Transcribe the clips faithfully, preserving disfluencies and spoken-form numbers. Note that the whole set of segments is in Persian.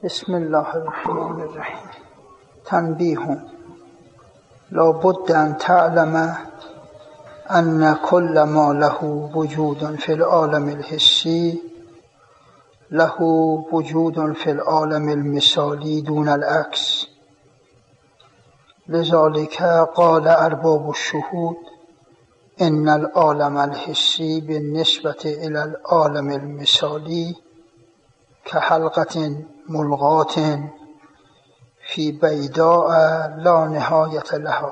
بسم الله الرحمن الرحیم. تنبیه: لا بد ان تعلم ان كل ما له وجود في العالم الحسی له وجود في العالم المثالی دون العکس. لذلك قال ارباب الشهود ان العالم الحسی بالنسبة الى العالم المثالی كحلقة ملغاة في بيداء لا نهایة لها.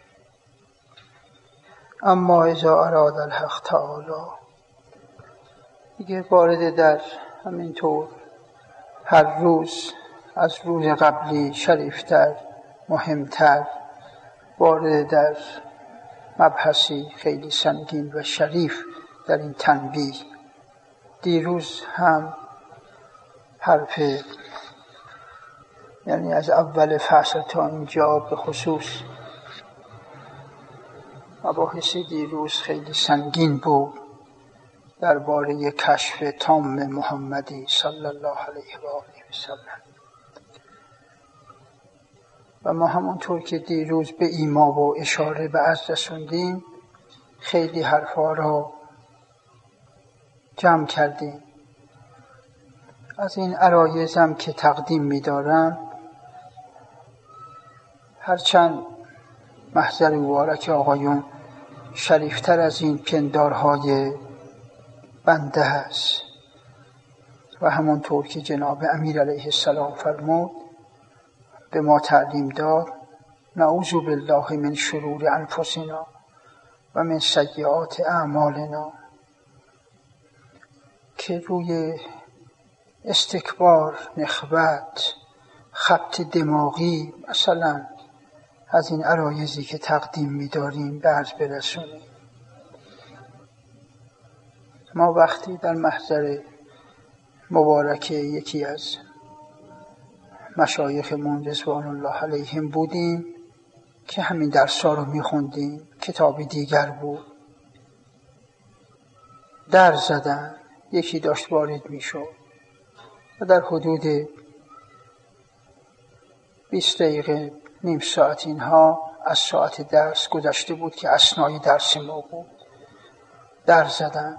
اما اذا اراد الحق تعالی، دیگه وارد در همینطور هر روز از روز قبلی شریفتر، مهمتر، وارد در مبحثی خیلی سنگین و شریف در این تنبیه. دیروز هم حرف، یعنی از اول فصل تا اینجا به خصوص مباحث دیروز خیلی سنگین بود درباره کشف تام محمدی صلی الله علیه و آله و سلم، و ما همونطور که دیروز به ایما و اشاره به عرض رسوندیم خیلی حرفا را جمع کردیم. از این عرایزم که تقدیم می‌دارم، هرچند محضر مبارک آقایون شریفتر از این پندارهای بنده است و همونطور که جناب امیر علیه السلام فرمود به ما تعلیم داد، نعوذ بالله من شرور انفسنا و من سیئات اعمالنا، که روی استکبار، نخوت، خبط دماغی مثلا از این عرایزی که تقدیم می‌داریم به عرض برسونیم. ما وقتی در محضر مبارک یکی از مشایخمون رضوان الله علیهم بودیم که همین درس‌ها رو می‌خوندیم، کتاب دیگر بود، در زدن، یکی داشت وارد می‌شد و در حدود بیست دقیقه، نیم ساعت اینها از ساعت درس گذشته بود که اثنای درس ما بود. در زدن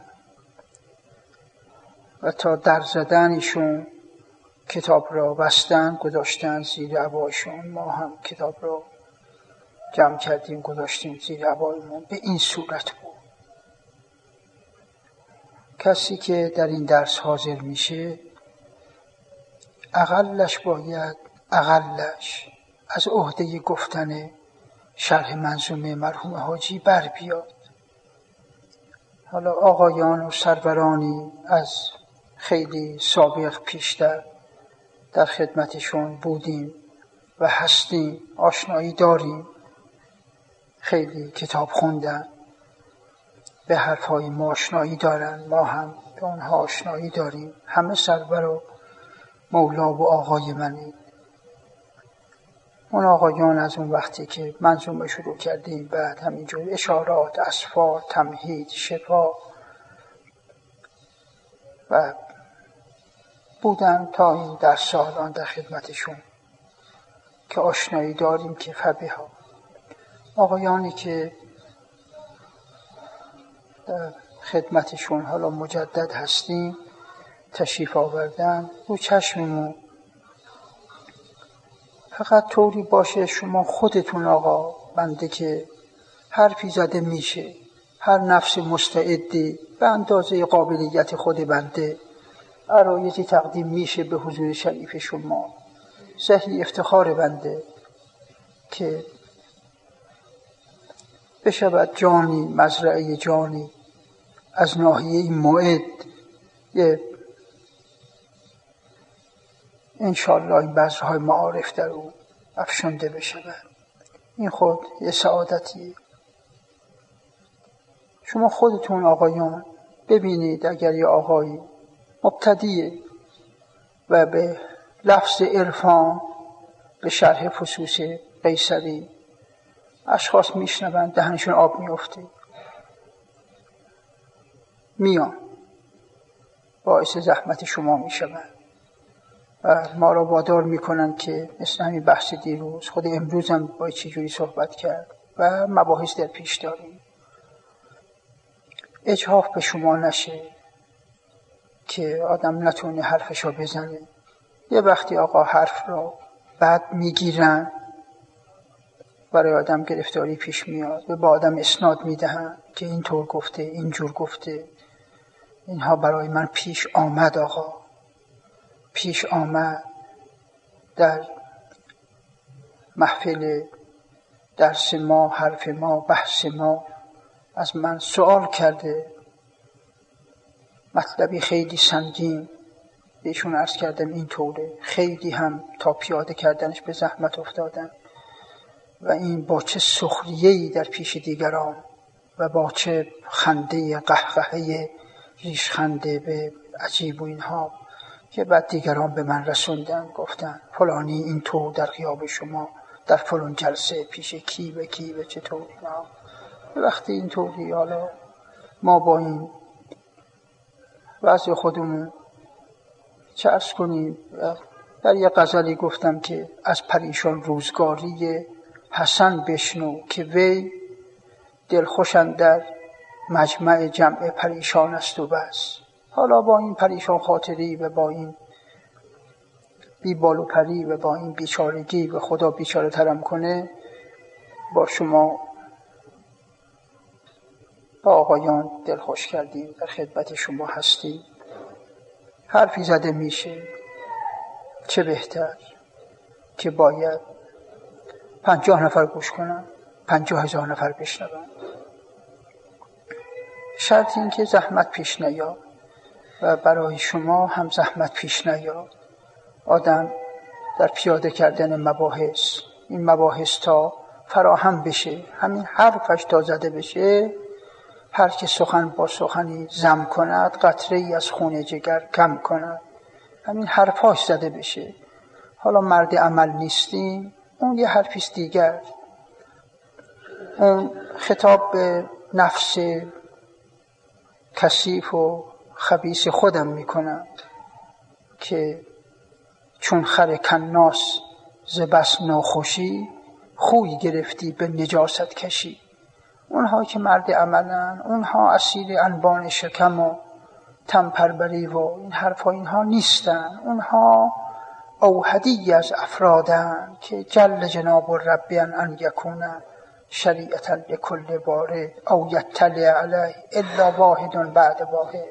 و تا در زدن ایشون کتاب را بستن، گذاشتن زیر عبایشون. ما هم کتاب را جمع کردیم گذاشتیم زیر عبایمون. به این صورت بود. کسی که در این درس حاضر میشه اقلش باید اقلش از عهده گفتن شرح منظومه مرحوم حاجی بر بیاد. حالا آقایان و سرورانی از خیلی سابق پیشتر در خدمتشون بودیم و هستیم، آشنایی داریم، خیلی کتاب خوندن، به حرفهای ما آشنایی دارن، ما هم به اونها آشنایی داریم. همه سرور و مولا و آقای منی. اون آقایان از اون وقتی که منظومه شروع کردیم، بعد همینجور اشارات، اصفار، تمهید، شفا و بودن تا این در سالان در خدمتشون که آشنایی داریم که فبها. آقایانی که در خدمتشون حالا مجدد هستیم تشریف آوردن، رو چشممون فقط طوری باشه شما خودتون آقا بنده که حرفی زده میشه، هر نفس مستعدی به اندازه قابلیت خود بنده عرایزی تقدیم میشه به حضور شریف شما. صحیح افتخار بنده که بشود جانی، مزرعه جانی از ناحیه این موعد یه انشاءالله این بذرهای معارف در او افشنده بشود. این خود یه سعادتیه. شما خودتون آقایان ببینید اگر یه آقایی مبتدیه و به لفظ عرفان به شرح فصوص قیصری اشخاص میشنوند دهنشون آب میفته، میان باعث زحمت شما میشوند. و ما را وادار میکنن که مثل همین بحث دیروز، خود امروز هم باید چجوری صحبت کرد و مباحث در پیش داریم، اجحاف به شما نشه که آدم نتونه حرفشو بزنه. یه وقتی آقا حرف را بعد میگیرن، برای آدم گرفتاری پیش میاد و با آدم اسناد میدهن که اینطور گفته، اینجور گفته. اینها برای من پیش آمد آقا، پیش آمد. در محفل درس ما، حرف ما، بحث ما از من سوال کرده، مطلبی خیلی سنگین بهشون عرض کردم اینطوره، خیلی هم تا پیاده کردنش به زحمت افتادن و این با چه سخریه‌ای در پیش دیگران و با چه خنده قهقهه ریشخنده به عجیب و اینها که بعد دیگران به من رسوندن، گفتن فلانی اینطور در غیاب شما در فلان جلسه پیش کی و کی و چطور اینا. وقتی اینطوری حالا ما با این وضع خودمون چه عرض کنیم. در یه غزلی گفتم که از پریشان روزگاری حسن بشنو که وی دلخوشن در مجمع جمع پریشان است و بس. حالا با این پریشان خاطری و با این بی بال و پری و با این بیچارگی و خدا بیچاره ترم کنه، با شما با آقایان دلخوش کردیم، در خدمت شما هستیم. حرفی زده میشه، چه بهتر که باید پنجاه نفر گوش کنن، پنجاه هزار نفر بشنون. شرط این که زحمت پیش نیاد و برای شما هم زحمت پیش نیاد. آدم در پیاده کردن مباحث، این مباحث تا فراهم بشه، همین حرفش تا زده بشه، هر که سخن با سخنی زم کند قطره ای از خون جگر کم کند. همین حرفاش زده بشه. حالا مرد عمل نیستیم، اون یه حرفیست دیگر. اون خطاب به نفس کثیف و خبیث خودم میکنم که چون خر کناس ز بس ناخوشی، خوی گرفتی به نجاست کشی. اونها که مرد عملن، اونها اسیر انبان شکم و تنپربری و این حرفا اینها نیستن. اونها اوحدی از افرادن که جل جناب الرب ان یکونن شریعتا لکل وارد او یطلع علیه الا واحد بعد واحد.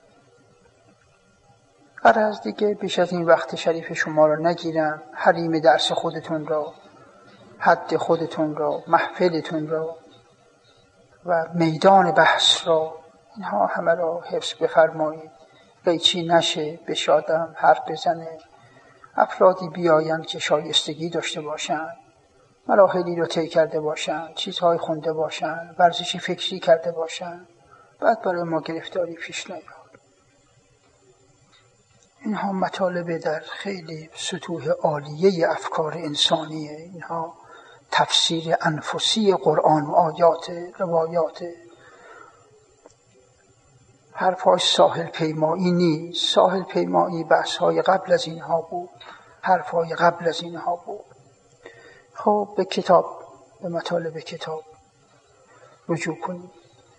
غرض دیگه بیش از این وقت شریف شما را نگیرم. حریم درس خودتون را، حد خودتون را، محفلتون را و میدان بحث را، اینها همه را حفظ بفرمایید. قیچی نشه، بشادم حرف بزنه، افرادی بیایند که شایستگی داشته باشند، مراحلی رو طی کرده باشند، چیزهای خونده باشند، ورزش فکری کرده باشند، بعد برای ما گرفتاری پیش نیاد. اینها مطالب در خیلی سطوح عالیه افکار انسانیه. اینها تفسیر انفسی قرآن و آیات، روایات. حرفاش ساحل پیمایی نیست. ساحل پیمایی بحث‌های قبل از اینها بود، حرفای قبل از اینها بود. خب به کتاب، به مطالب کتاب رجوع کنیم.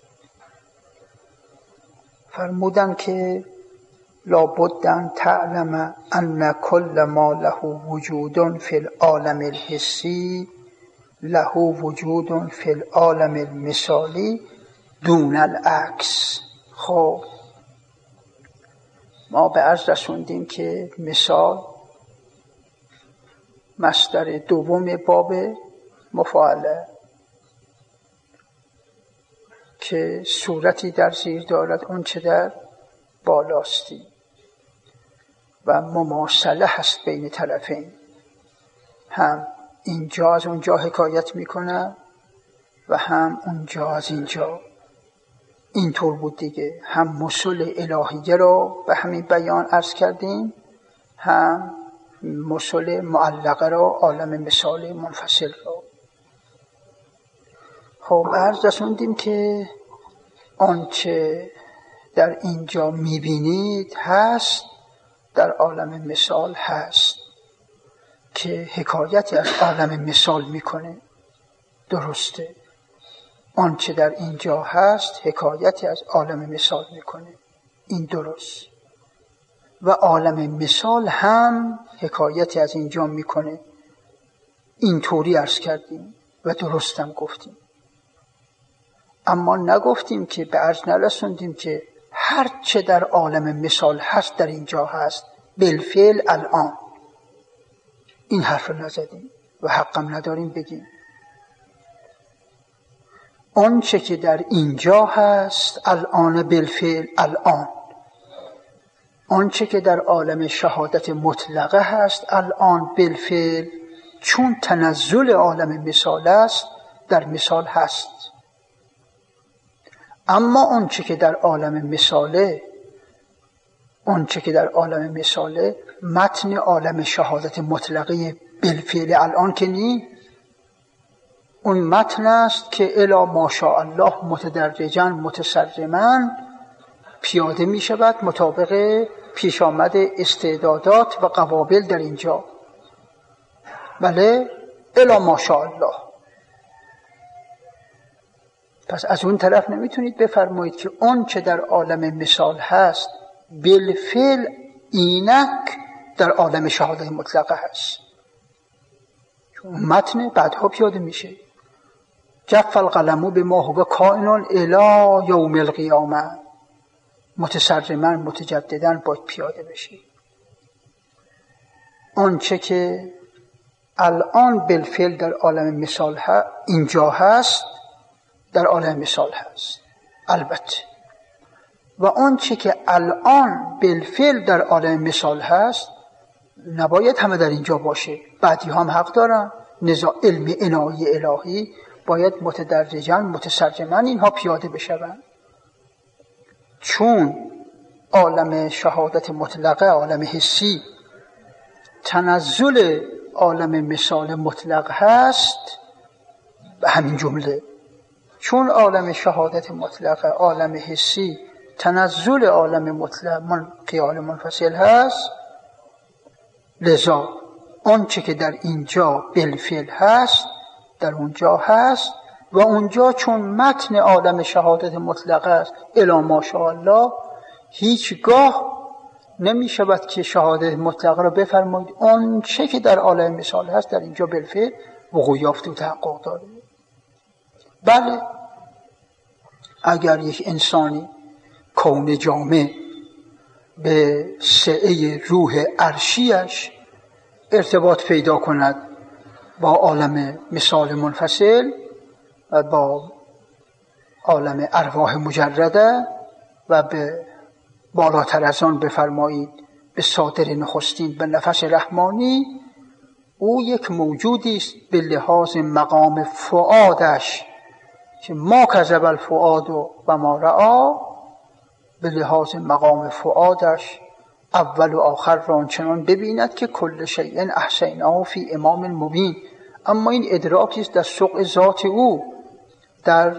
فرمودن که لابد ان تعلم ان کل ما له وجود فی العالم الحسی له وجود فی العالم المثالی دون العکس. خب ما به عرض رسوندیم که مثال مصدر دوم باب مفاعله که صورتی در زیر دارد اون چه در بالاستی و مماثله هست بین طرفین. هم اینجا از اونجا حکایت میکنه و هم اونجا از اینجا. اینطور بود دیگه. هم مسل الهیه رو به همین بیان عرض کردیم، هم مسل معلقه رو، عالم مثال منفصل رو. خب عرض رسوندیم که آنچه در اینجا میبینید هست در عالم مثال هست که حکایتی از عالم مثال میکنه، درسته. آنچه در اینجا هست حکایتی از عالم مثال میکنه، این درست. و عالم مثال هم حکایتی از اینجا میکنه، این طوری عرض کردیم و درستم گفتیم. اما نگفتیم که به عرض نرسوندیم که هر چه در عالم مثال هست در اینجا هست بالفعل الان. این حرف رو نزدیم و حقم نداریم بگیم. آن چه که در اینجا هست الان بالفعل الان، آن چه که در عالم شهادت مطلقه هست الان بالفعل، چون تنزل عالم مثال است در مثال هست. اما آن چه که در عالم مثاله، آن چه که در عالم مثاله متن عالم شهادت مطلقه بالفعل الان که نی، اون متن است که الی ماشاءالله متدرجاً متسرماً پیاده می شود مطابق پیش آمد استعدادات و قوابل در اینجا. بله، الی ماشاءالله. پس از اون طرف نمیتونید بفرمایید که اون چه در عالم مثال هست بالفعل اینک در عالم شهادت مطلقه هست، چون متن بعدها پیاده میشه. جف القلم بما هو کائن الی یوم القیامه، متسرماً متجدداً باید پیاده بشه. آنچه که الان بالفعل در عالم مثال ها اینجا هست در عالم مثال هست البته، و آنچه که الان بالفعل در عالم مثال هست نباید همه در اینجا باشه. بعدی هم حق دارن، نزاع علم عنایی الهی باید متدرجاً متسرماً اینها پیاده بشوند. چون عالم شهادت مطلقه عالم حسی تنزل عالم مثال مطلق هست، به همین جمله چون عالم شهادت مطلقه عالم حسی تنزل عالم مطلق من قیال منفصل هست، لذا آنچه که در اینجا بالفعل هست در اونجا هست، و اونجا چون متن عالم شهادت مطلق است الی ماشاءالله، هیچگاه نمی شود که شهادت مطلقه را بفرمایید آن چه که در عالم مثال هست در اینجا بالفعل وقوع یافته و تحقق داره. بله، اگر یک انسانی کون جامع به سعه روح عرشیش ارتباط پیدا کند با عالم مثال منفصل و با عالم ارواح مجرده و به بالاتر از آن بفرمایید به صادر نخستین به نفس رحمانی، او یک موجودی است به لحاظ مقام فؤادش که ما کذب الفؤاد و ما رأی، به لحاظ مقام فؤادش اول و آخر را آنچنان ببیند که کل شیء احصیناه فی امام مبین. اما این ادراکی است در سوق ذات او، در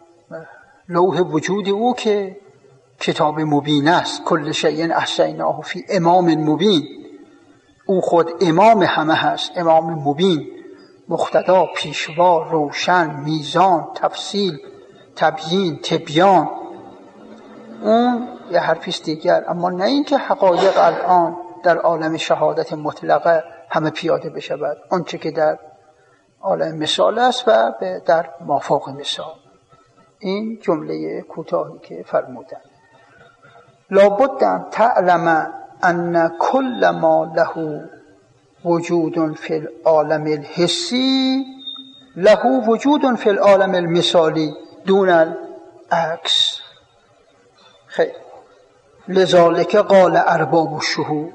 لوح وجود او که کتاب مبین است. کل شیء احصیناه فی امام مبین، او خود امام همه هست، امام مبین، مقتدا، پیشوا، روشن، میزان، تفصیل، تبیین، تبیان. اون یه حرفیست دیگر. اما نه اینکه حقایق الان در عالم شهادت مطلقه همه پیاده بشود، آنچه که در عالم مثال است و در مافوق مثال. این جمله کوتاهی که فرمودن. لابد ان تعلم ان کل ما له وجود فی العالم الحسی له وجود فی العالم المثالی دون العکس. خیر، لذالک قال ارباب الشهود.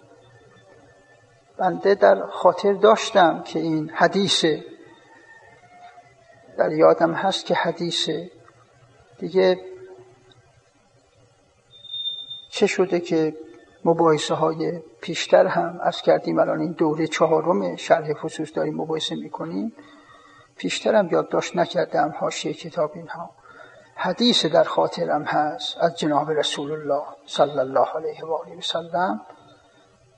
بنده در خاطر داشتم که این حدیثه، در یادم هست که حدیثه دیگه، چه شده که مباحثه های پیشتر هم از کردیم، الان این دوره چهارم شرح فصوص داریم مباحثه میکنیم، پیشتر هم یادداشت نکردم حاشیه کتاب اینها. حدیث در خاطرم هست از جناب رسول الله صلی الله علیه و آله و سلم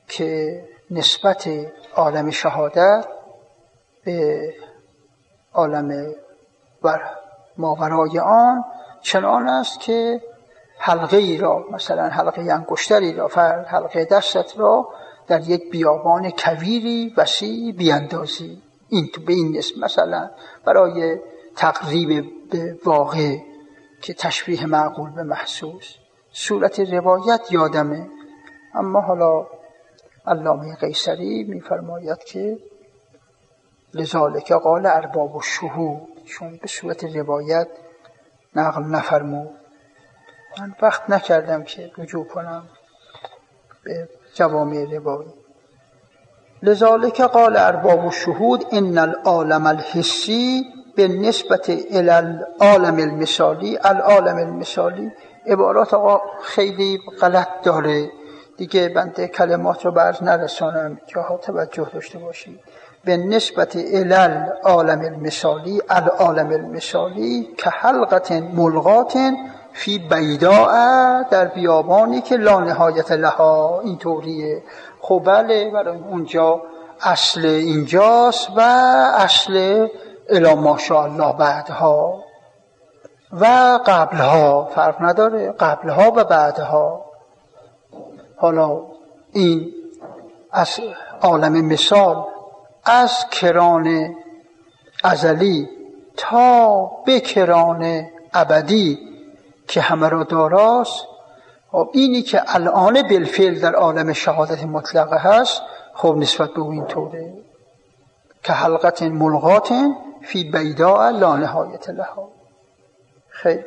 که نسبت عالم شهادت به عالم ماورای آن چنان است که حلقه ای را، مثلا حلقه انگشتری را، فرض حلقه دستت را در یک بیابان کویری وسیع بیاندازی. این تو به این نسبت، مثلا برای تقریب به واقع که تشبیه معقول به محسوس. صورت روایت یادمه، اما حالا علامه قیصری می‌فرماید که لذالک قال ارباب الشهود، چون به صورت روایت نقل نفرمود. من وقت نکردم که رجوع کنم به جوامع روایی. لذالک قال ارباب الشهود ان العالم الحسی بالنسبه الی العالم المثالی. العالم المثالی عبارات آقا خیلی غلط داره دیگه، بنده کلمات رو برز نرسانم، جاها توجه داشته باشید. به نسبت الی العالم المثالی، العالم المثالی که حلقت ملغات فی بیداء، در بیابانی که لا نهایت لها. این طوریه. خب بله، برای اونجا اصل اینجاست و اصل الی ماشاءالله بعدها و قبلها، فرق نداره، قبلها و بعدها. حالا این از عالم مثال از کران ازلی تا به کران ابدی که همه را داراست. خب اینی که الان بالفعل در عالم شهادت مطلقه هست، خب نسبت به این طوره که حلقت ملغات فی بیداء لا نهایت لها. خیلی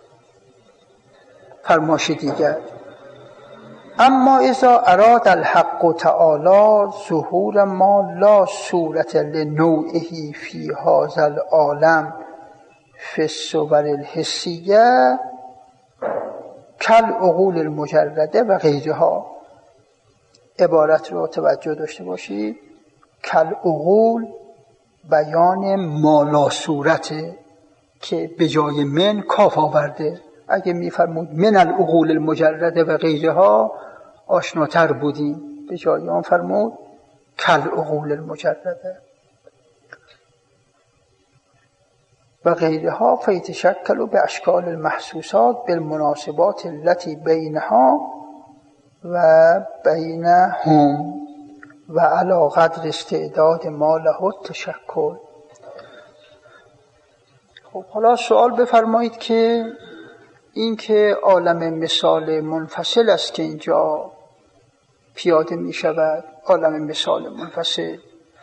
فرماش دیگر. اما اذا اراد الحق تعالی ظهور ما لا صورت لنوعه فی هذا العالم فی الصور الحسیه کالعقول المجرده و غیرها. عبارت رو توجه داشته باشید. کالعقول بیان ما لا صورته که به جای من کاف آورده. اگه میفرمود من العقول المجرده و غیرها آشناتر بودیم، به جای آن فرمود کالعقول المجرده و غیرها فیتشکل به اشکال المحسوسات بالمناسبات التي بینها و بینهم و علی قدر استعداد ما له التشکل. خب حالا سوال بفرمایید که این که عالم مثال منفصل است که اینجا پیاده می شود، عالم مثال منفصل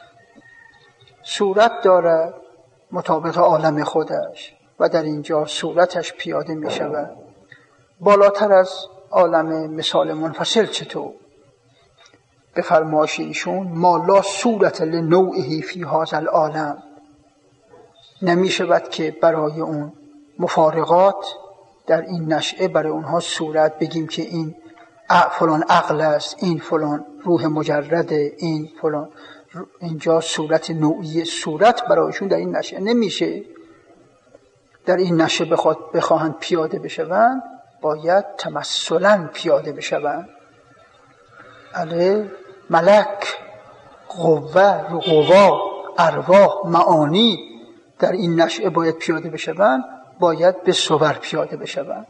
صورت دارد مطابق عالم خودش و در اینجا صورتش پیاده می شود، بالاتر از عالم مثال منفصل چطور؟ به فرمایش ایشون ما لا صورت لنوعه فی هذا العالم، نمی شود که برای اون مفارقات در این نشأه برای اونها صورت بگیم که این فلان عقل است، این فلان روح مجرده، این فلان اینجا صورت نوعی. صورت برایشون در این نشأه نمیشه. در این نشأه بخواد بخواهند پیاده بشوند باید تمثلا پیاده بشوند. علی ملک، قوه، قوا، ارواح، معانی در این نشأه باید پیاده بشوند، باید به صور پیاده بشوند.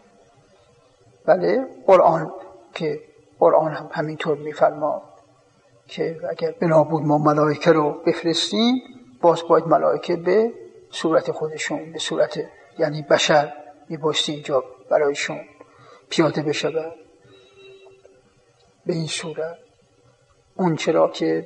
بله قرآن که قرآن هم همینطور میفرماد که اگر بنا بود ما ملائکه رو بفرستیم، باز باید ملائکه به صورت خودشون، به صورت یعنی بشر میبایستی اینجا برایشون پیاده بشود. به این صورت اون چرا که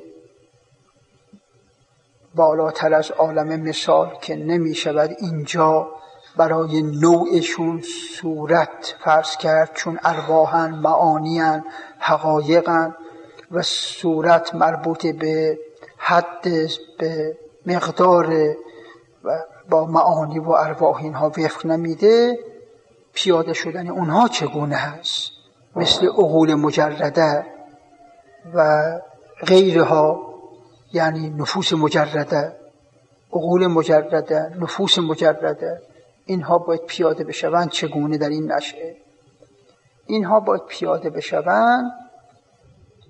بالاتر از عالم مثال که نمی شود اینجا برای نوعشون صورت فرض کرد، چون ارواحن، معانیان، حقایقن و صورت مربوط به حد، به مقدار و با معانی و ارواح اینها وفق نمیده. پیاده شدن اونها چگونه هست؟ مثل عقول مجرده و غیرها، یعنی نفوس مجرده، عقول مجرده، نفوس مجرده، اینها باید پیاده بشوند. چگونه در این نشأه اینها باید پیاده بشوند؟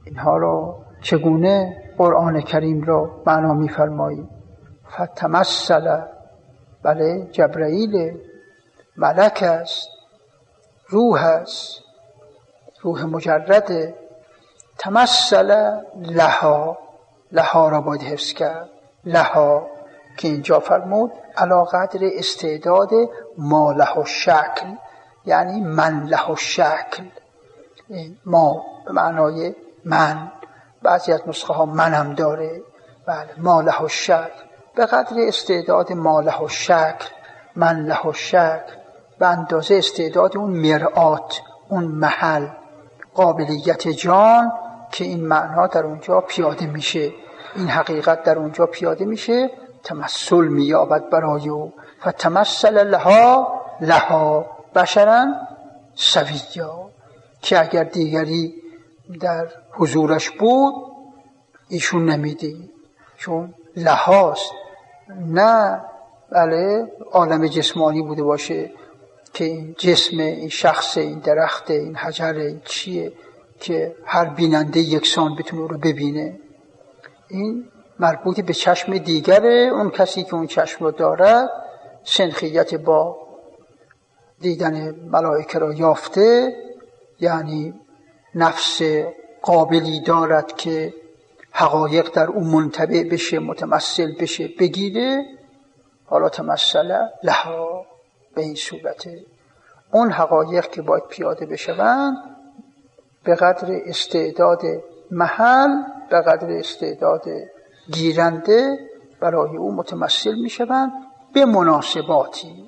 اینها را چگونه قرآن کریم را معنا می‌فرمایید؟ فتمثل، بله جبرائیل، ملک است، روح است، روح مجرده. تمثل لها، لها را باید حفظ کرد. لها که اینجا فرمود علی قدر استعداد ما له الشکل، یعنی من له الشکل. ما به معنای من، بعضی از نسخه ها منم داره. بله ما له الشکل، به قدر استعداد ما له الشکل، من له الشکل، به اندازه استعداد اون مرآت، اون محل، قابلیت جان که این معنا در اونجا پیاده میشه، این حقیقت در اونجا پیاده میشه، تمثل مییابد برای او. فتمثل لها، لها بشرا سویا، که اگر دیگری در حضورش بود ایشون نمیدید، چون لهاست، نه بله عالم جسمانی بوده باشه که این جسم، این شخص، این درخت، این حجر، این چیه که هر بیننده یکسان بتونه رو ببینه. این مربوط به چشم دیگره، اون کسی که اون چشم رو دارد سنخیت با دیدن ملائکه را یافته، یعنی نفس قابلی دارد که حقایق در اون منطبع بشه، متمثل بشه، بگیره. حالا تمثل لها به این صورته. اون حقایق که باید پیاده بشوند به قدر استعداد محل، به قدر استعداد گیرنده برای او متمثل میشوند به مناسباتی.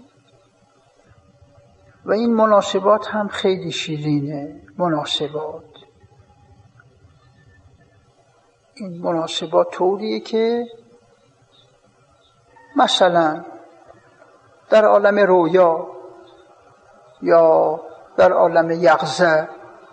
و این مناسبات هم خیلی شیرینه. مناسبات، این مناسبات طوریه که مثلا در عالم رویا یا در عالم یقظه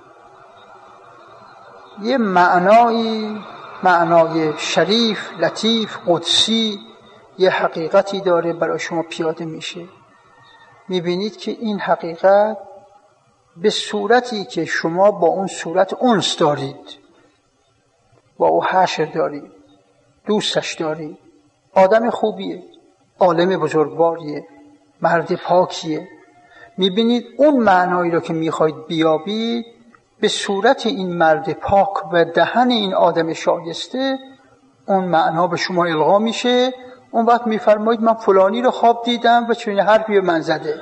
یه معنایی، معنای شریف، لطیف، قدسی، یه حقیقتی داره برای شما پیاده میشه. میبینید که این حقیقت به صورتی که شما با اون صورت انس دارید، با او حشر دارید، دوستش دارید، آدم خوبیه، عالم بزرگواریه، مرد پاکیه. میبینید اون معنایی رو که میخواید بیابید به صورت این مرد پاک و دهن این آدم شایسته اون معنا به شما القا میشه. اون وقت میفرمایید من فلانی رو خواب دیدم و چون حرفی به من زده.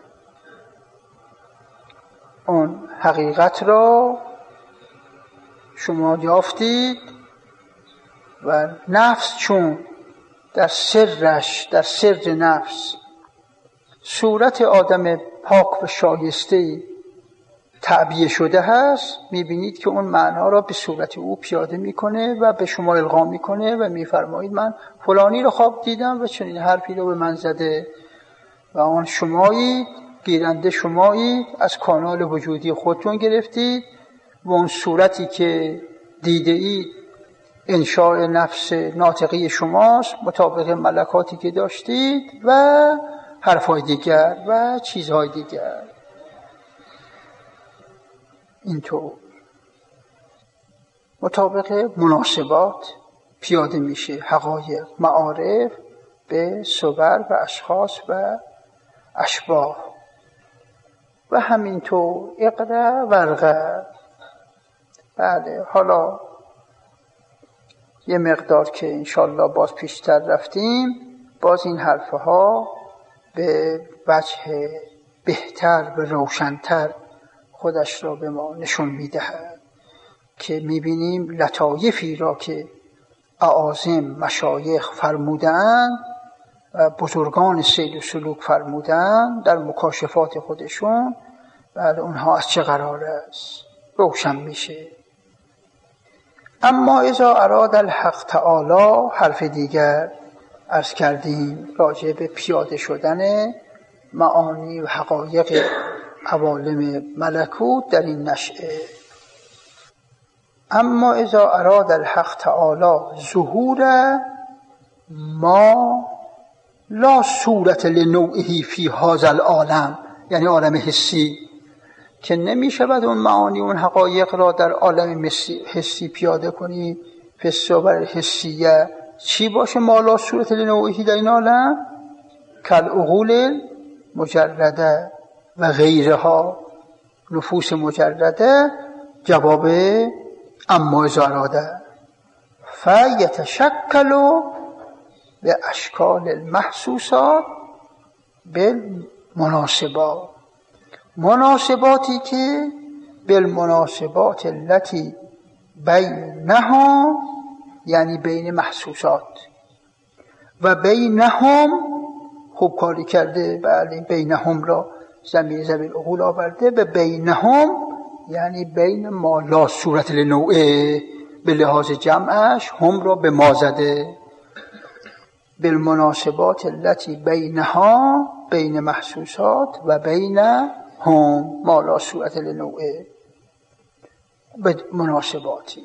اون حقیقت را شما یافتید و نفس چون در سرش، در سر نفس صورت آدم پاک و شایسته تعبیه شده هست، میبینید که اون معنا را به صورت او پیاده میکنه و به شما القا میکنه و میفرمایید من فلانی رو خواب دیدم و چنین حرفی رو به من زده. و آن شمایی، گیرنده شمایی، از کانال وجودی خودتون گرفتید و اون صورتی که دیده اید انشاء نفس ناطقی شماست، مطابق ملکاتی که داشتید و حرفای دیگر و چیزهای دیگر. اینطور مطابق مناسبات پیاده میشه حقایق، معارف به صور و اشخاص و اشباح. و همینطور اقرا ورقه. بله حالا یه مقدار که انشالله باز پیشتر رفتیم، باز این حرفها به وجه بهتر و روشنتر خودش را به ما نشون میدهد که میبینیم لطایفی را که اعاظم مشایخ فرمودن و بزرگان سیر و سلوک فرمودن در مکاشفات خودشون، بعد اونها از چه قرار است روشن میشه. اما اذا اراد الحق تعالی، حرف دیگر عرض کردیم راجع به پیاده شدن معانی و حقایق عوالم ملکوت در این نشأه. اما اذا اراد الحق تعالی ظهور ما لا صورت لنوعه فی هذا العالم، یعنی عالم حسی، که نمی شود اون معانی اون حقایق را در عالم حسی پیاده کنی. فسابر حسیه چی باشه؟ مالا صورت لنوعی در این عالم کل عقول مجرده و غیرها، نفوس مجرده. جواب اما اذا اراده فیتشکل به اشکال المحسوسات بالمناسبات، مناسباتی که بالمناسبات التي بینها، یعنی بین محسوسات و بینهم. خوب کاری کرده، بله، بینهم را ضمیر ضمیر عقول آورده. و بینهم یعنی بین ما لا صورت لنوعه، به لحاظ جمعش هم را به ما زده. بالمناسبات التي بینها، بین محسوسات و بین هم ما لا صورت لنوعه، به مناسباتی.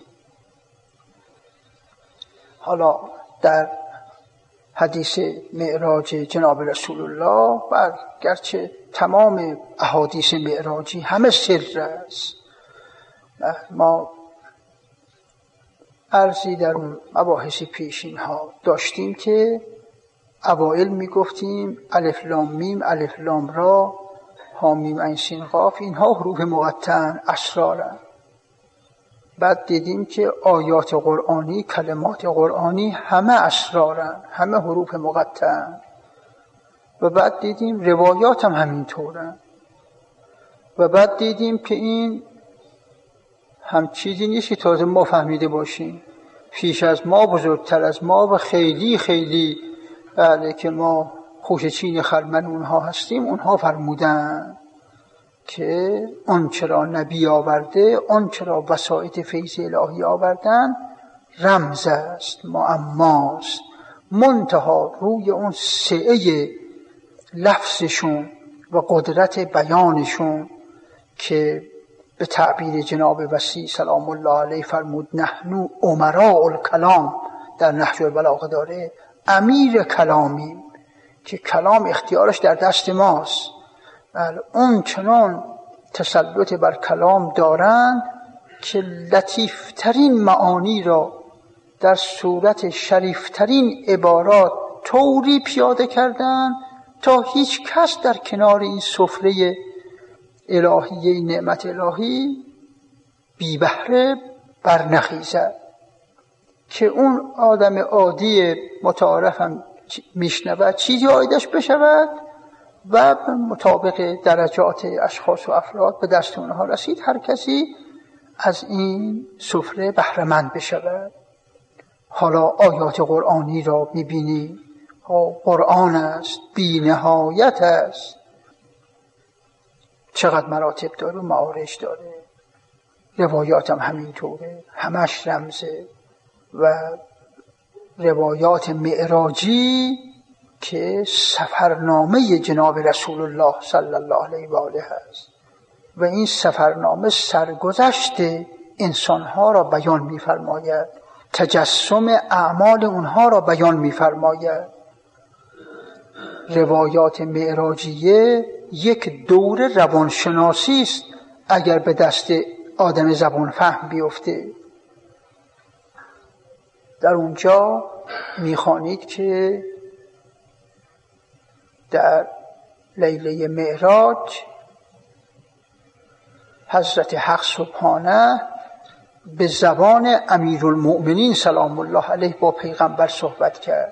حالا در حدیث معراج جناب رسول الله، بر گرچه تمام احادیث معراجی همه سر است، ما عرضی در مباحث پیشین ها داشتیم که اوائل می گفتیم الف لام میم، الف لام را، ها میم عین سین قاف، اینها حروف مقطع اسرارن. بعد دیدیم که آیات قرآنی، کلمات قرآنی همه اسرارن، همه حروف مقطع. و بعد دیدیم روایات هم همینطورن. و بعد دیدیم که این هم چیزی نیست که تازه ما فهمیده باشیم، پیش از ما، بزرگتر از ما و خیلی خیلی بله که ما خوش چین خرمن اونها هستیم، اونها فرمودن که اون چرا نبی آورده، اون چرا وسائط فیض الهی آوردن، رمز است، معماست، منتها روی اون سعه لفظشون و قدرت بیانشون که به تعبیر جناب وسیع سلام الله علیه فرمود نحنو امراء الکلام، در نهج البلاغه داره، امیر کلامیم که کلام اختیارش در دست ماست. اون چنان تسلط بر کلام دارند که لطیفترین معانی را در صورت شریفترین عبارات طوری پیاده کردن تا هیچ کس در کنار این سفره الهیه نعمت الهی بی بهره برنخیزد، که اون آدم عادی متعارف هم میشنود چیزی آیدش بشود و مطابق درجات اشخاص و افراد به دست اونها رسید، هر کسی از این سفره بهره‌مند بشود. حالا آیات قرآنی را میبینی، قرآن است، بی نهایت است، چقدر مراتب داره و معارج داره. روایات هم همینطوره، همش رمزه. و روایات معراجی که سفرنامه جناب رسول الله صلی الله علیه و آله هست و این سفرنامه سرگذشت انسانها را بیان می‌فرماید، تجسم اعمال اونها را بیان می‌فرماید. روایات معراجیه یک دور روانشناسی است اگر به دست آدم زبان فهم بیفته. در اونجا میخوانید که در لیله معراج حضرت حق سبحانه به زبان امیرالمؤمنین سلام الله علیه با پیغمبر صحبت کرد.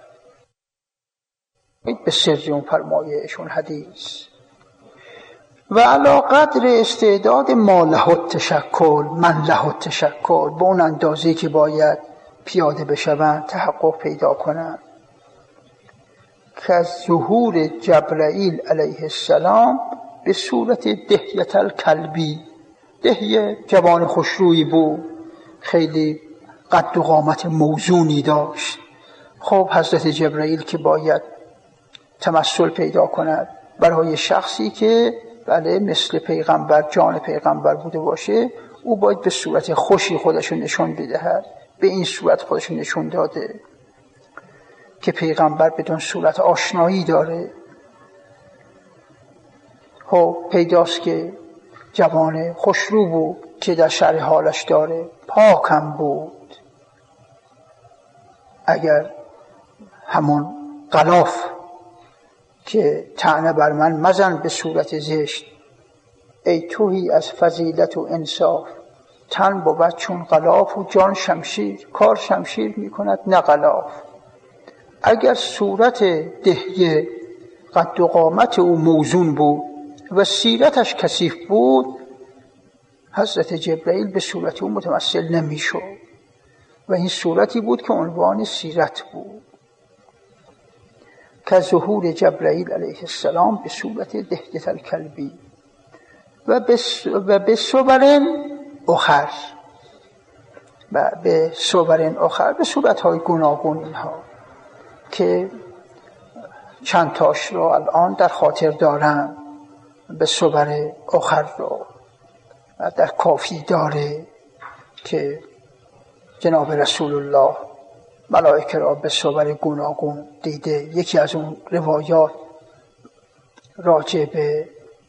به سر اون فرمایشون حدیث و علی قدر استعداد ما له التشکل، من له التشکل، به اون اندازه که باید پیاده بشوند تحقق پیدا کنند، که از ظهور جبرائیل علیه السلام به صورت دهیة الکلبی، دهیه جوان خوشرویی بود، خیلی قد و قامت موزونی داشت. خب حضرت جبرائیل که باید تمثل پیدا کند برای شخصی که بله مثل پیغمبر، جان پیغمبر بوده باشه، او باید به صورت خوشی خودشون نشون بدهد. به این صورت خودشون نشون داده که پیغمبر بدون صورت آشنایی داره. خب پیداست که جوان خوشرو بود که در شرح حالش داره، پاکم بود. اگر همون غلاف که طعنه بر من مزن به صورت زشت، ای توهی از فضیلت و انصاف، تن بود چون غلاف و جان شمشیر، کار شمشیر می کند نه غلاف. اگر صورت دهیه قد و قامت او موزون بود و سیرتش کثیف بود، حضرت جبرئیل به صورت او متمثل نمی شد و این صورتی بود که عنوان سیرت بود، که ظهور جبرئیل علیه السلام به صورت دهیه الکلبی و به صورن اخر و به صورن اخر به صورتهای گوناگون اینها که چند تاش رو الان در خاطر دارم. به صور اخر رو در کافی داره که جناب رسول الله ملائکه را به صور گوناگون دیده. یکی از اون روایات راجع به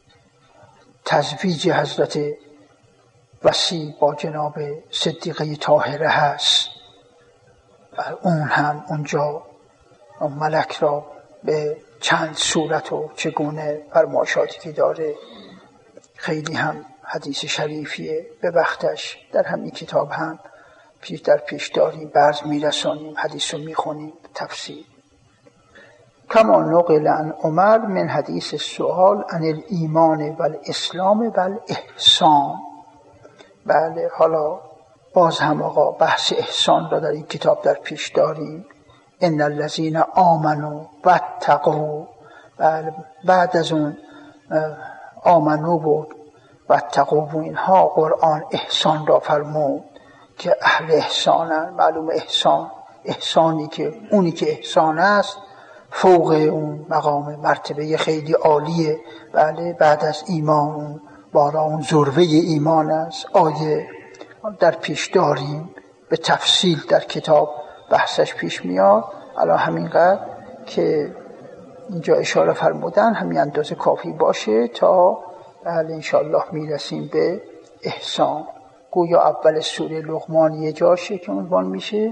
تزویج حضرت وصی با جناب صدیقه طاهره هست. اون هم اونجا اون ملک را به چند صورت و چگونه فرمایشاتی که داره، خیلی هم حدیث شریفیه. به وقتش در همین کتاب هم پیش در پیش داریم، برز میرسانیم، حدیث رو میخونیم تفسیر. کما نقل عن عمر من حدیث السؤال عن الایمان و الاسلام و الاحسان. بله، حالا باز هم آقا بحث احسان را در این کتاب در پیش داریم. ان الذين آمنوا واتقوا. بله، بعد از اون آمنو بود واتقوا و اینها قرآن احسان را فرمود که اهل احسانن. معلوم احسان احسانی که اونی که احسان است فوق اون مقام مرتبه خیلی عالیه. بله، بعد از ایمان بالا اون ذروه ایمان است. آیه در پیش داریم به تفصیل در کتاب بحثش پیش میاد. الان همینقدر که اینجا اشاره فرمودن همین اندازه کافی باشه تا بله انشاءالله میرسیم به احسان. گویا اول سوره لقمان یه جاشه که عنوان میشه.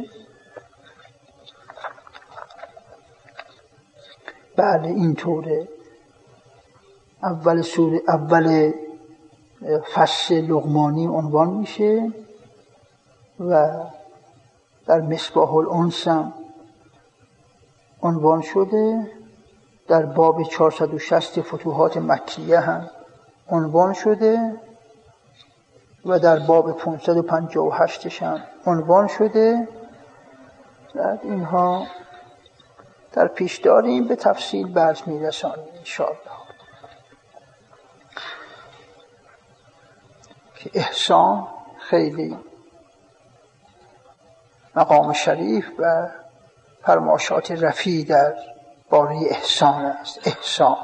بله اینطوره. اول سوره اول فصل لقمانی عنوان میشه و در مصباح الانس هم عنوان شده. در باب چهارصد و شصت فتوحات مکیه هم عنوان شده و در باب پانصد و پنجاه و هشت هم عنوان شده. در اینها در پیش داریم به تفصیل برز میرسانیم انشاءالله. که احسان خیلی مقام شریف و فرمایشات رفیع در باره احسان است. احسان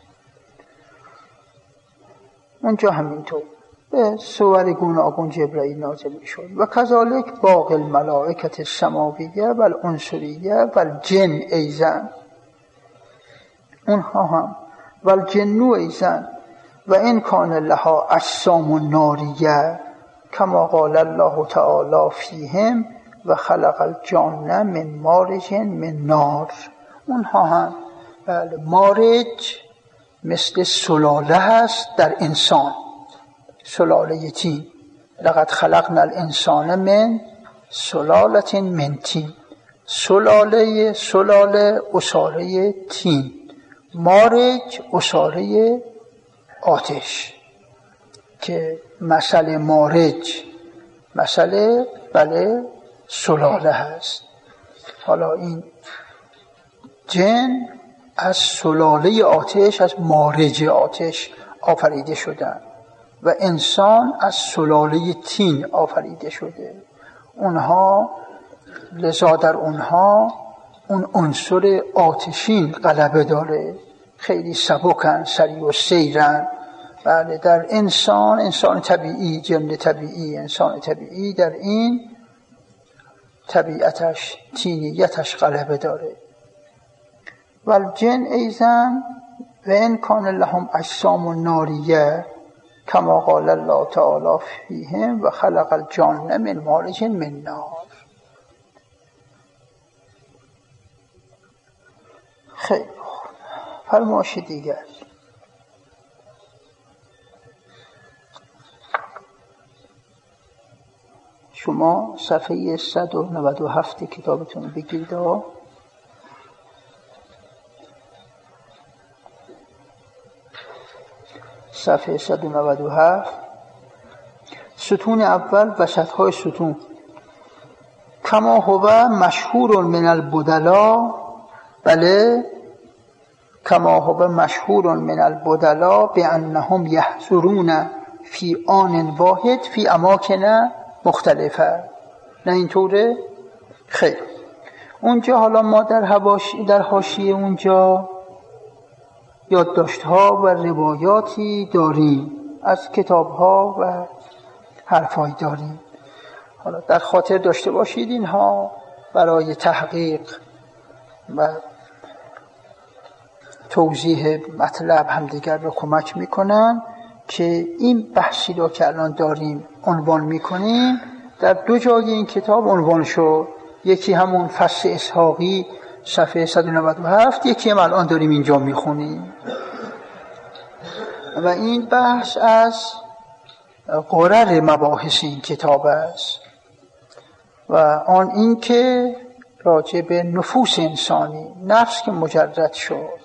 اونجا همینطور به صور گوناگون جبرئیل نازل میشد. و کذالک باقی الملائکه السماویه و الانسوریه و الجن ایزن. اونها هم و الجنو ایزن و این کان لها اجسام ناریه کما قال الله تعالی فیهم و خلق الجان من مارج من نار. اونها هم بله مارج مثل سلاله هست در انسان، سلاله تین. لقد خلقنا الانسان من سلاله من تین. سلاله سلاله اساره تین، مارج اساره آتش که مثل مارج مثل بله سلاله هست. حالا این جن از سلاله آتش، از مارج آتش آفریده شدن و انسان از سلاله تین آفریده شده. اونها لذا در اونها اون عنصر آتشین غلبه داره، خیلی سبکن، سریع و سیرن. بله در انسان، انسان طبیعی، جن طبیعی، انسان طبیعی در این طبیعتش تینیتش غلبه داره. و الجن ایزن و ان کان لهم اجسام ناریه کما قال الله تعالی فیهم و خلق الجان من مارج من نار. خیلی خوب، فرمایش دیگر. شما صفحه صد و نود و هفت کتابتون رو بگیرید. صفحه صد و نود و هفت، ستون اول، وسط‌های ستون. کما هو مشهور من البدلا، بله، کما هو مشهور من البدلا بانهم یحضرون فی آن واحد فی اماکن مختلفه. نه اینطوره؟ خیر. اونجا حالا ما در حواشی در حاشیه اونجا یادداشت‌ها و روایاتی داریم، از کتاب‌ها و حرفایی داریم. حالا در خاطر داشته باشید اینها برای تحقیق و توضیح مطلب همدیگر رو کمک میکنن که این بحثی رو که الان داریم عنوان میکنیم در دو جای این کتاب عنوان شد. یکی همون فصل اسحاقی صفحه صد و نود و هفت، یکی هم الان داریم اینجا میخونیم و این بحث از قرر مباحث این کتاب است و آن این که راجع به نفوس انسانی، نفس که مجرد شد.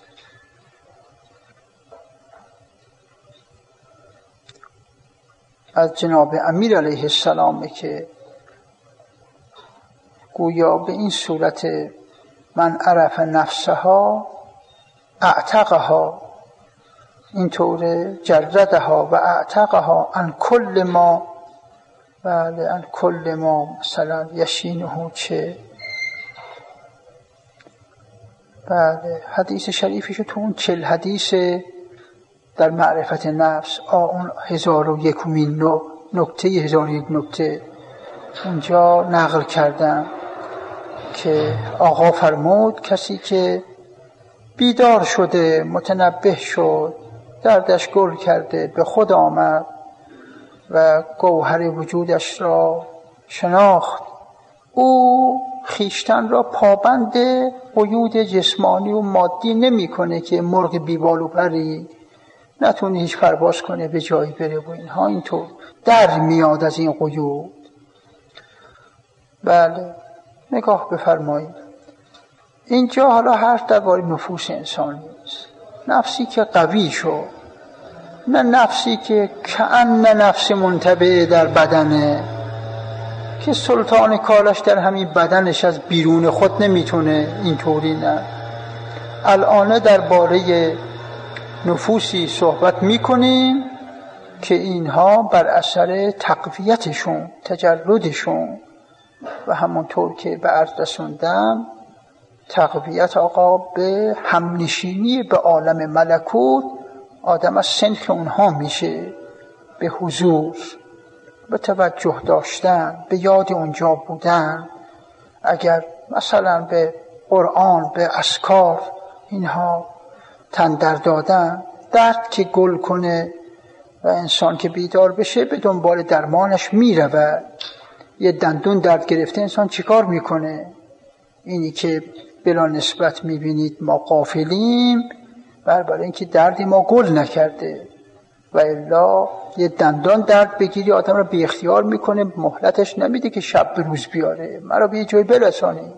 از جناب امیر علیه السلام که گویا به این صورت من عرف نفسها اعتقها، اینطوره، جردها و اعتقها عن کل ما، بله، عن کل ما مثلا یشینه چه، بله، حدیث شریفشو تو اون چل حدیث در معرفت نفس، اون هزار و یکمین نکته هزار و یک نکته اونجا نقل کردم که آقا فرمود کسی که بیدار شده، متنبه شد، دردش گل کرده، به خود آمد و گوهر وجودش را شناخت، او خیشتن را پابند قیود جسمانی و مادی نمی کنه که مرغ بیبال و پری نتونه هیچ پرواز کنه به جایی بره و اینها، اینطور در میاد از این قیود. بله، نگاه بفرمایید اینجا حالا حرف درباره نفوس انسانی است. نفسی که قوی شد، نه نفسی که کأن نفس منتبه در بدنه که سلطان کارش در همین بدنش از بیرون خود نمیتونه، اینطوری نه. الان درباره نفوسی صحبت میکنیم که اینها بر اثر تقویتشون، تجردشون و همونطور که به عرض رسوندم تقویت آقا به همنشینی به عالم ملکوت، آدم از سنخ اونها میشه، به حضور، به توجه داشتن، به یاد اونجا بودن. اگر مثلا به قرآن، به اذکار اینها تن در دادن، درد که گل کنه و انسان که بیدار بشه به دنبال درمانش میرود. یه دندون درد گرفته انسان چیکار میکنه؟ اینی که بلا نسبت میبینید ما غافلیم برای اینکه دردی ما گل نکرده، و الا یه دندان درد بگیری آدم رو بی اختیار میکنه، مهلتش نمیده که شب به روز بیاره، مرا به یه جای برسانید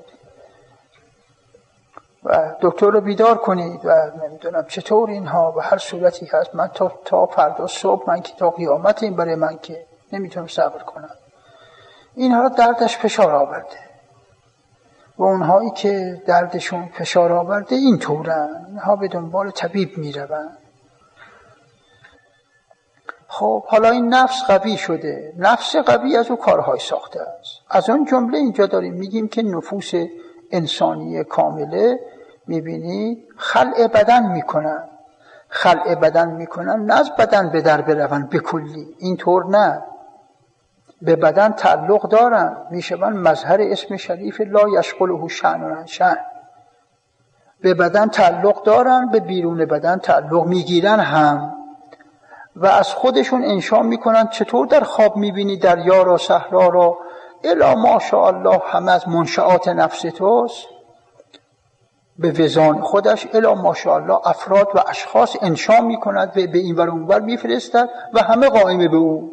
و دکتر رو بیدار کنید و نمیدونم چطور اینها و هر صورتی هست. من تا, تا فردا صبح، من که تا قیامت این برای من که نمیتونم صبر کنم. اینها رو دردش فشار آورده و اونهایی که دردشون فشار آورده این طورن، اینها به دنبال طبیب میرون. خب حالا این نفس قوی شده، نفس قوی از او کارهای ساخته است. از اون جمله اینجا داریم میگیم که نفوس انسانی کامله میبینی خلع بدن میکنن، خلع بدن میکنن، نه از بدن به در برون به کلی، اینطور نه، به بدن تعلق دارن، میشون مظهر اسم شریف لا یشغله شأن عن شأن. به بدن تعلق دارن، به بیرون بدن تعلق میگیرن هم، و از خودشون انشا میکنن چطور در خواب میبینی دریا را، صحرا را، الا ماشاءالله همه از منشآت نفس توست، به وزان خودش الا ماشاءالله افراد و اشخاص انشا میکند و به این ور اون ور میفرستد و همه قائم به او.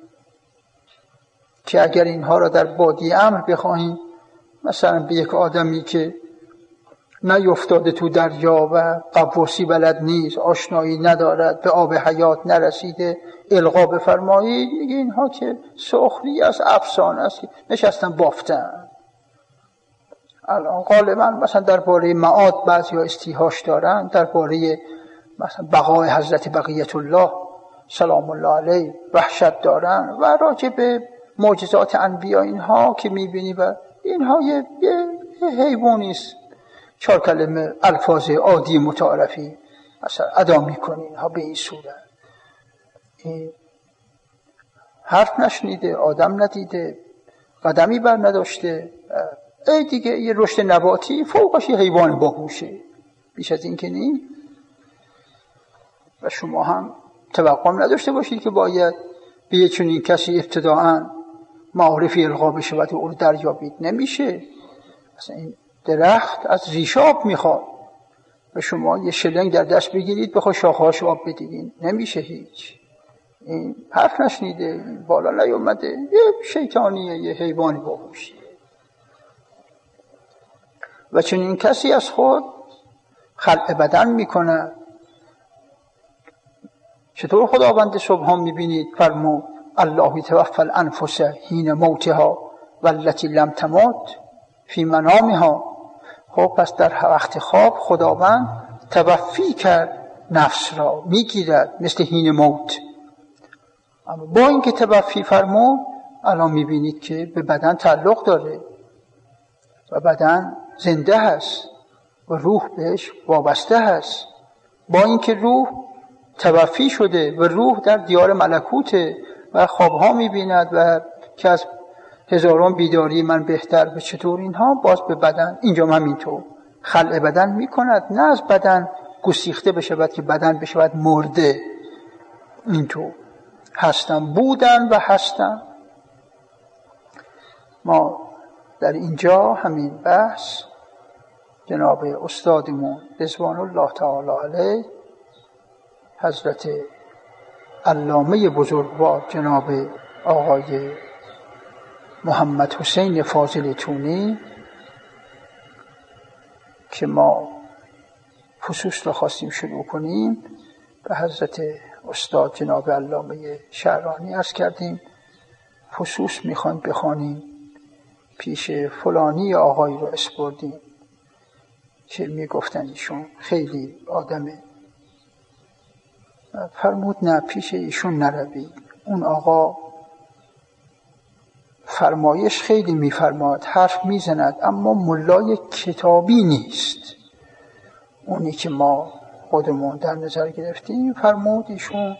که اگر اینها را در بادی امر بخواهیم، مثلا به یک آدمی که نیفتاده تو دریا و قواسی بلد نیست، آشنایی ندارد، به آب حیات نرسیده، القا بفرمایید، میگه اینها که سخری است، افسانه است که نشستن بافتن. الان غالبا مثلا درباره معاد بعضیا استیحاش دارن، درباره مثلا بقای حضرت بقیت الله سلام الله علیه وحشت دارن و راجع به معجزات انبیا اینها که میبینی و اینها یه, یه حیوانی است، چهار کلمه الفاظ عادی متعارفی مثلا ادا میکنی اینها به این صورت. این حرف نشنیده، آدم ندیده، قدمی بر نداشته، ای دیگه یه رشد نباتی فوقش یه حیوان باهوشه، بیش از این که نی. و شما هم توقع نداشته باشید که باید به یه چنین کسی ابتداعاً معارفی القا بشود و اون دریابید، نمیشه. مثلا این درخت از ریشاب میخواد، به شما یه شلنگ در دست بگیرید بخواه شاخه‌هاش آب بدید، نمیشه هیچ. این حرف نشنیده، بالا نیومده، یه شیطانیه، یه حیوانی باهوشیه. و چون این کسی از خود خلق بدن میکنه. چطور خداوند سبحان میبینید فرمود الله توفی الانفس حین موتها والتی لم تمت فی منامها. خب پس در وقت خواب خداوند توفی کرد، نفس را میگیرد مثل حین موت. اما با اینکه توفی فرمود، الان میبینید که به بدن تعلق داره و بدن زنده هست و روح بهش وابسته هست. با اینکه روح توفی شده و روح در دیار ملکوته و خوابها میبیند و که از هزاران بیداری من بهتر به چطور اینها، باز به بدن اینجا هم همینطور خلق بدن میکند، نه از بدن گسیخته بشود که بدن بشود مرده. اینطور هستن، بودن و هستن. ما در اینجا همین بحث جناب استادمون رضوان الله تعالی علیه حضرت علامه بزرگوار جناب آقای محمد حسین فاضل تونی که ما فصوص رو خواستیم شروع کنیم، به حضرت استاد جناب علامه شعرانی عرض کردیم فصوص میخوان بخوانیم، پیش فلانی آقای رو اسپردیم که میگفتن ایشون خیلی آدمه. فرمود نه پیش ایشون نروید، اون آقا فرمایش خیلی میفرماد، حرف میزند، اما ملای کتابی نیست. اونی که ما خودمون در نظر گرفتیم، فرمود ایشون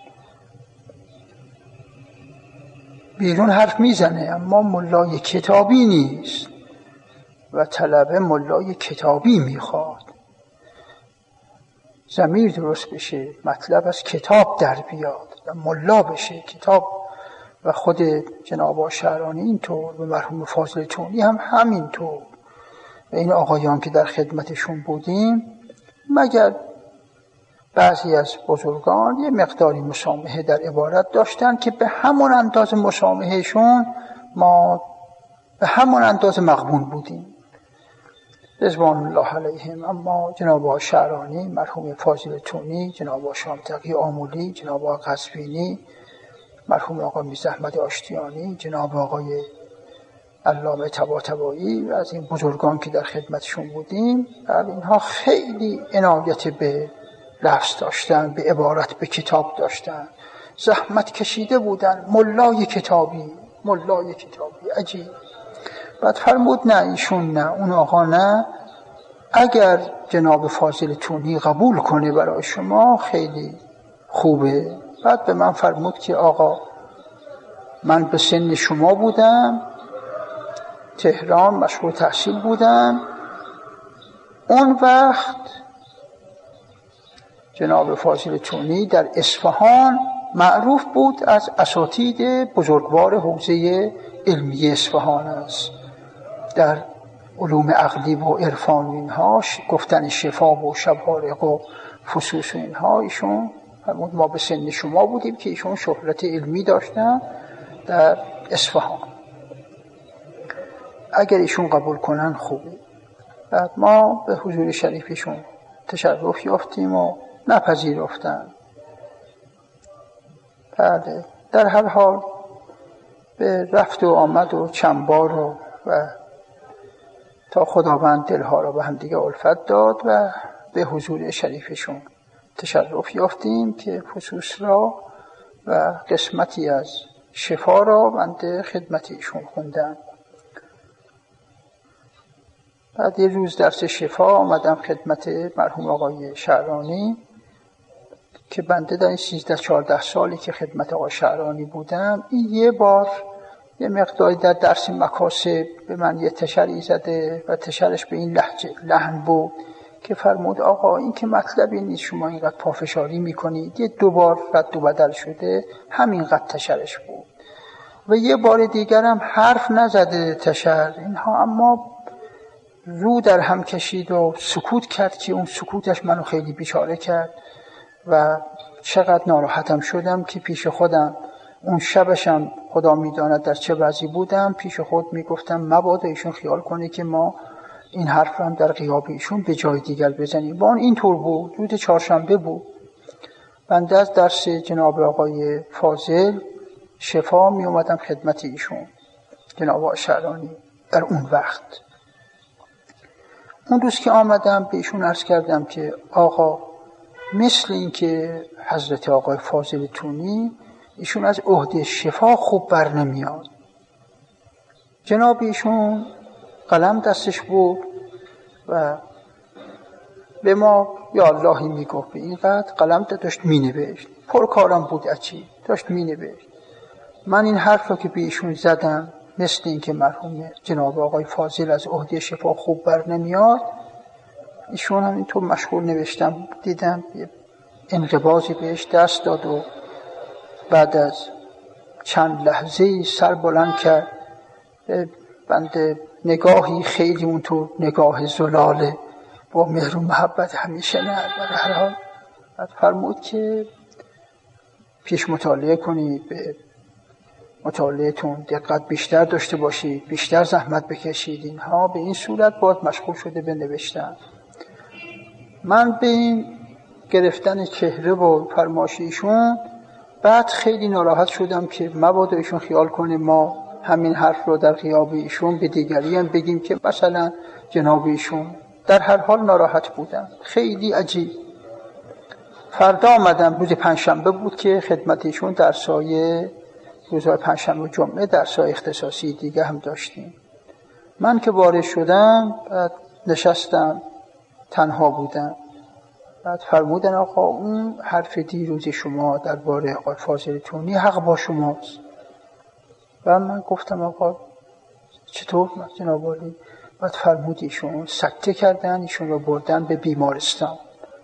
بیرون حرف میزنه اما ملای کتابی نیست و طلبه ملای کتابی میخواد. ضمیر درست بشه، مطلب از کتاب در بیاد و ملا بشه کتاب. و خود جناب شعرانی اینطور و مرحوم فاضل تونی هم همینطور و این آقایان که در خدمتشون بودیم، مگر بعضی از بزرگان یه مقداری مسامحه در عبارت داشتن که به همون انداز مسامحهشون ما به همون انداز مغبون بودیم رضوان الله علیهم. اما جناب شعرانی، مرحوم فاضل تونی، جناب شامتقی آمولی، جناب قزوینی، مرحوم آقا میرزا احمد آشتیانی، جناب آقای علامه طباطبایی و از این بزرگان که در خدمتشون بودیم، اینها خیلی عنایت به لفظ داشتن، به عبارت، به کتاب داشتن، زحمت کشیده بودن، ملای کتابی ملای کتابی عجیب. بعد فرمود نه ایشون نه، اون آقا نه، اگر جناب فاضل تونی قبول کنه برای شما خیلی خوبه. بعد به من فرمود که آقا من به سن شما بودم، تهران مشغول تحصیل بودم، اون وقت جناب فاضل تونی در اصفهان معروف بود از اساتید بزرگوار حوزه علمی اصفهان است. در علوم عقلی و عرفان و اینهاش گفتن شفا و شبارق و فسوس و اینها، ایشون ما به سن شما بودیم که ایشون شهرت علمی داشتن در اصفهان. اگر ایشون قبول کنن خوبه. بعد ما به حضور شریفشون تشرف یافتیم و نپذیرفتن. بله، در هر حال به رفت و آمد و چند بار و, و تا خداوند دلها را به هم دیگه الفت داد و به حضور شریفشون تشرف یافتیم که خصوص را و قسمتی از شفا را بنده خدمت ایشون خوندم. بعد یه روز درس شفا آمدم خدمت مرحوم آقای شعرانی که بنده در این سیزده چهارده سالی که خدمت آقای شعرانی بودم، این یه بار یه مقداری در درس مکاسب به من یه تشری زده و تشرش به این لهجه لحن بود که فرمود آقا این که مطلبی نیست شما اینقدر پافشاری میکنید. یه دو بار رد و بدل شده، همینقدر تشرش بود. و یه بار دیگرم حرف نزده تشر اینها، اما رو در هم کشید و سکوت کرد که اون سکوتش منو خیلی بیچاره کرد و چقدر ناراحتم شدم که پیش خودم اون شبشم خدا میداند در چه وضعی بودم، پیش خود میگفتم مبادا ایشون خیال کنه که ما این حرف رو هم در غیاب ایشون به جای دیگر بزنیم. با این طور بود. روز چهارشنبه بود. بنده از درس جناب آقای فاضل شفا می اومدم خدمت ایشون جناب آقای شعرانی در اون وقت. اون روز که آمدم به ایشون عرض کردم که آقا مثل این که حضرت آقای فاضل تونی ایشون از عهده شفا خوب بر نمیاد. جناب ایشون قلم دستش بود و به ما یا اللهی میگفت به اینقدر قلم داشت مینوشت. پرکارم بود اچی داشت مینوشت. من این حرف رو که به ایشون زدم مثل این که مرحوم جناب آقای فاضل از عهده شفا خوب بر نمیاد، ایشون هم اینطور مشغول نوشتم دیدم انقباضی بهش دست داد و بعد از چند لحظه سر بلند کرد. بنده نگاهی خیلی اونطور نگاه زلاله با مهر و محبت همیشه نه در هر حال فرمود که پیش مطالعه کنید، به مطالعهتون دقت بیشتر داشته باشید، بیشتر زحمت بکشید. اینها به این صورت باید مشغول شده به نوشتن. من به این گرفتن چهره و فرمایش ایشون بعد خیلی ناراحت شدم که مبادا ایشون خیال کنه ما همین حرف رو در غیاب ایشون به دیگری هم بگیم که مثلا جناب ایشون. در هر حال ناراحت بودم، خیلی عجیب. فردا آمدم، روز پنجشنبه بود که خدمت ایشون در سایه روزهای پنجشنبه و جمعه در سایه اختصاصی دیگه هم داشتیم. من که وارد شدم بعد نشستم، تنها بودم. بعد فرمودن آقا اون حرف دیروز شما درباره آقای فاضل تونی حق با شماست. و من گفتم آقا چطور جناب عالی؟ بعد فرمود ایشون سکته کردن، ایشون رو بردن به بیمارستان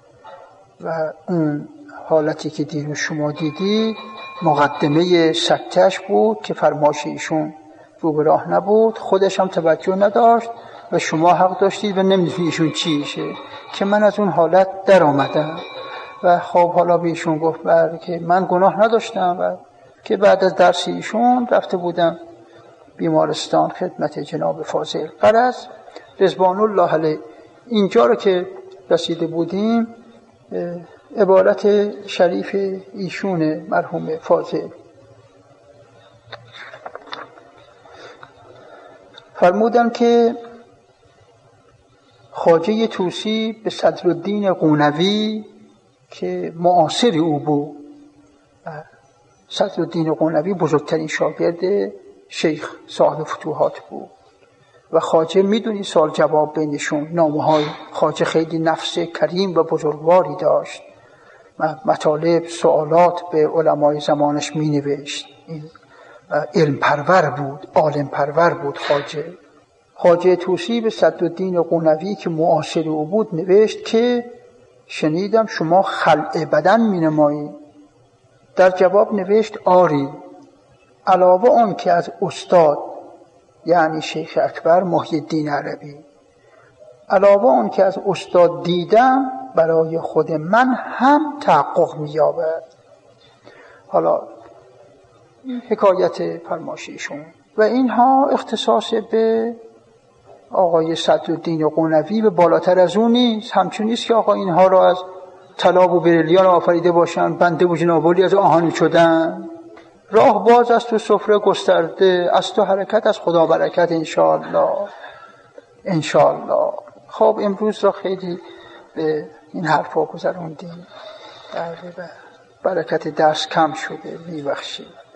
و اون حالتی که دیروز شما دیدی مقدمه سکتهش بود که فرمایش ایشون رو به راه نبود، خودش هم توجه نداشت و شما حق داشتید و نمیدونید ایشون چی شه که من از اون حالت در آمدم. و خب حالا به ایشون گفت بله که من گناه نداشتم و که بعد از درس ایشون رفته بودم بیمارستان خدمت جناب فاضل. غرض رضوان الله علیه اینجا رو که رسیده بودیم عبارت شریف ایشون مرحوم فاضل فرمودن که خواجه طوسی به صدرالدین قونوی که معاصر او بود، صدرالدین قونوی بزرگترین شاگرد شیخ صاحب فتوحات بود و خواجه میدونی سال جواب بینشون نامه های خواجه خیلی نفس کریم و بزرگواری داشت، مطالب سوالات به علمای زمانش می نوشت. علم پرور بود، عالم پرور بود خواجه. خواجه طوسی به صدرالدین قونوی که معاصر او بود نوشت که شنیدم شما خلع بدن می نمایید، در جواب نوشت آری، علاوه اون که از استاد یعنی شیخ اکبر محی الدین عربی، علاوه اون که از استاد دیدم، برای خود من هم تحقق می‌یابد. حالا حکایت فرماشیشون و اینها اختصاص به آقای صدرالدین قونوی به بالاتر از اون نیست. همچون نیست که آقا اینها را از طلا و بریلیان آفریده باشند، بنده و جنابالی از آهن شدن. راه باز است و سفره گسترده است و حرکت از خدا برکت انشاءالله انشاءالله. خب امروز را خیلی به این حرفا گذروندیم، برکت درس کم شده، میبخشید.